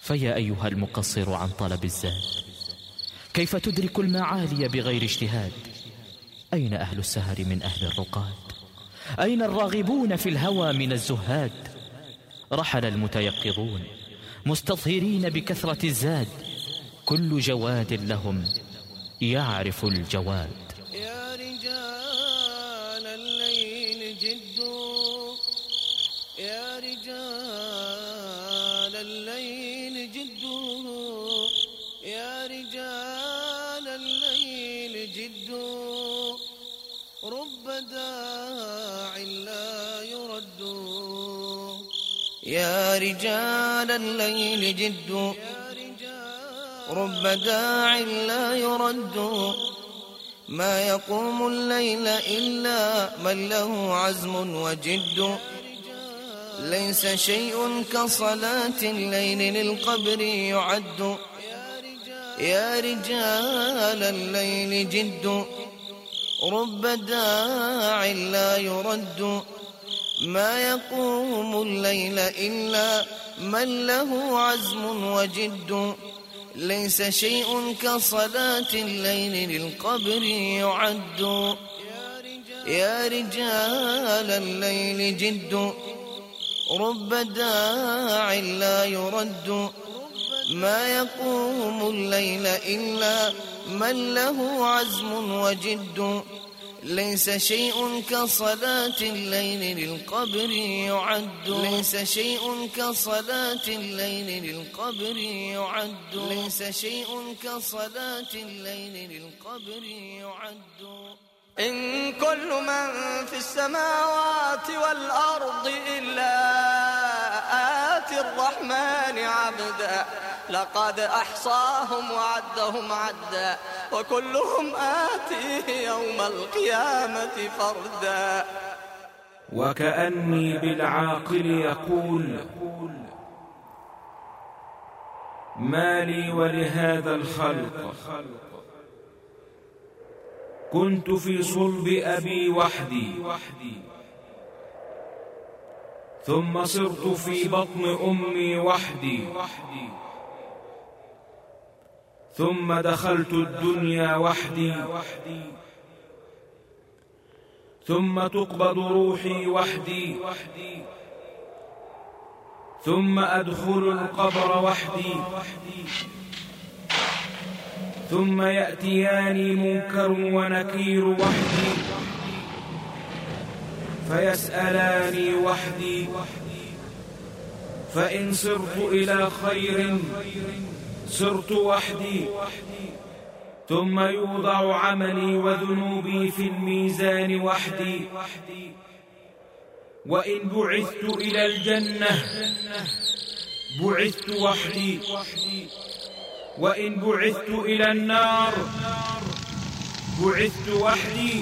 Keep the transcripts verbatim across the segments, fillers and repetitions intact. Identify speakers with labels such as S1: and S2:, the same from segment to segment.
S1: فيا أيها المقصر عن طلب الزاد، كيف تدرك المعالي بغير اجتهاد؟ أين أهل السهر من أهل الرقاد؟ أين الراغبون في الهوى من الزهاد؟ رحل المتيقظون مستظهرين بكثرة الزاد، كل جواد لهم يعرف الجواد.
S2: يا رجال الليل جدوا، يا رجال الليل جدوا، يا رجال الليل جدوا، رب داع لا يرد. يا رجال الليل جدوا، رب داع لا يرد، ما يقوم الليل إلا من له عزم وجد، ليس شيء كصلاة الليل للقبر يعد. يا رجال الليل جد، رب داع لا يرد، ما يقوم الليل إلا من له عزم وجد، ليس شيء كصلاة الليل للقبر يعد. يا رجال الليل جد، رب داع لا يرد، ما يقوم الليل إلا من له عزم وجد، ليس شيء كصلاة الليل للقبر يعد. ليس شيء كصلاة الليل للقبر يعد. ليس شيء كصلاة الليل للقبر يعد.
S3: إن كل من في السماوات والأرض إلا آتي الرحمن عبدا، لقد أحصاهم وعدهم عدا، وكلهم آتيه يوم القيامة فردا.
S4: وكأني بالعاقل يقول ما لي ولهذا الخلق، كنت في صلب أبي وحدي، ثم صرت في بطن أمي وحدي، ثم دخلت الدنيا وحدي، ثم تقبض روحي وحدي، ثم أدخل القبر وحدي، ثم يأتياني منكر ونكير وحدي، فيسألاني وحدي، فإن صرت إلى خير صرت وحدي، ثم يوضع عملي وذنوبي في الميزان وحدي، وإن بعثت إلى الجنة بعثت وحدي، وإن بعثت إلى النار بعثت وحدي،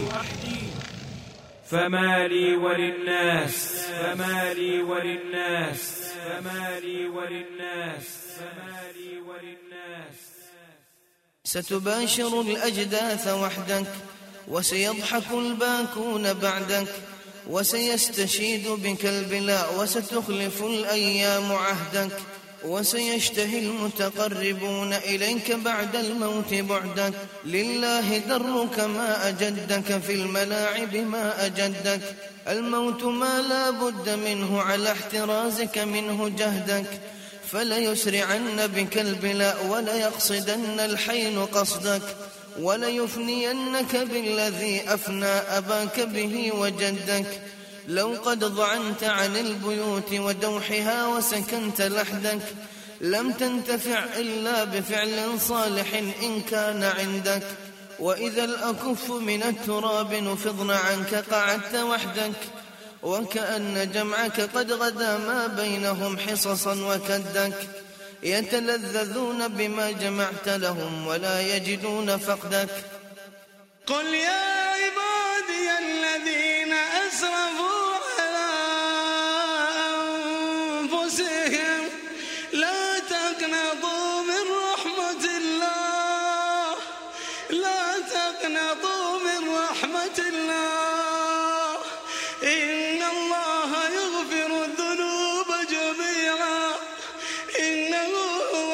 S4: فما لي وللناس فما لي وللناس فما لي وللناس فما لي وللناس.
S2: ستباشر الأجداث وحدك، وسيضحك الباكون بعدك، وسيستشيد بك البلاء، وستخلف الأيام عهدك، وسيشتهي المتقربون إليك بعد الموت بعدك. لله درك ما أجدك، في الملاعب ما أجدك، الموت ما لا بد منه، على احترازك منه جهدك، فليسرعن بك البلاء، وليقصدن الحين قصدك، وليفنينك بالذي أفنى أباك به وجدك. لو قد ضعنت عن البيوت ودوحها وسكنت لحدك، لم تنتفع إلا بفعل صالح إن كان عندك. وإذا الأكف من التراب نفضن عنك قعدت وحدك، وكأن جمعك قد غدا ما بينهم حصصا وكدك، يتلذذون بما جمعت لهم ولا يجدون فقدك.
S5: قل يا عبادي الذين أسرفوا على أنفسهم لا تقنطوا من رحمة الله، لا تقنطوا من رحمة الله، إن الله يغفر الذنوب جميعا إنه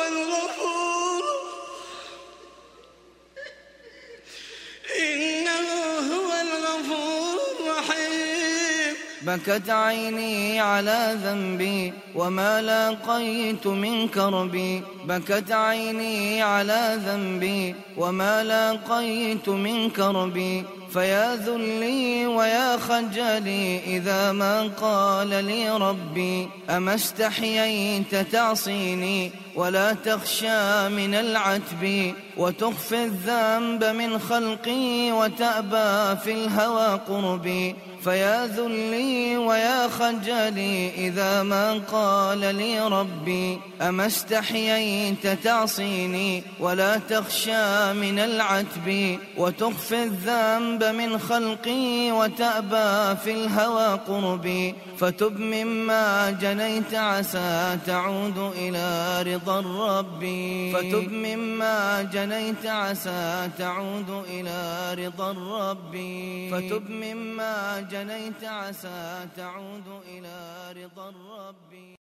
S2: بكت عيني على ذنبي وما لاقيت من كربي بكت عيني على ذنبي وما لاقيت من كربي فيا ذلي ويا خجلي إذا ما قال لي ربي أما استحييت تعصيني ولا تخشى من العتب وتخفي الذنب من خلقي وتأبى في الهوى قربي فيا ذلي ويا خجلي إذا ما قال لي ربي أما استحييت تعصيني ولا تخشى من العتب وتخفي الذنب من خلقي وتأبى في الهوى قربي فتب مما جنيت عسى تعود إلى رضا الرب فتب مما جنيت عسى تعود إلى رضا الرب فتب مما جنيت عسى تعود إلى رضا الرب.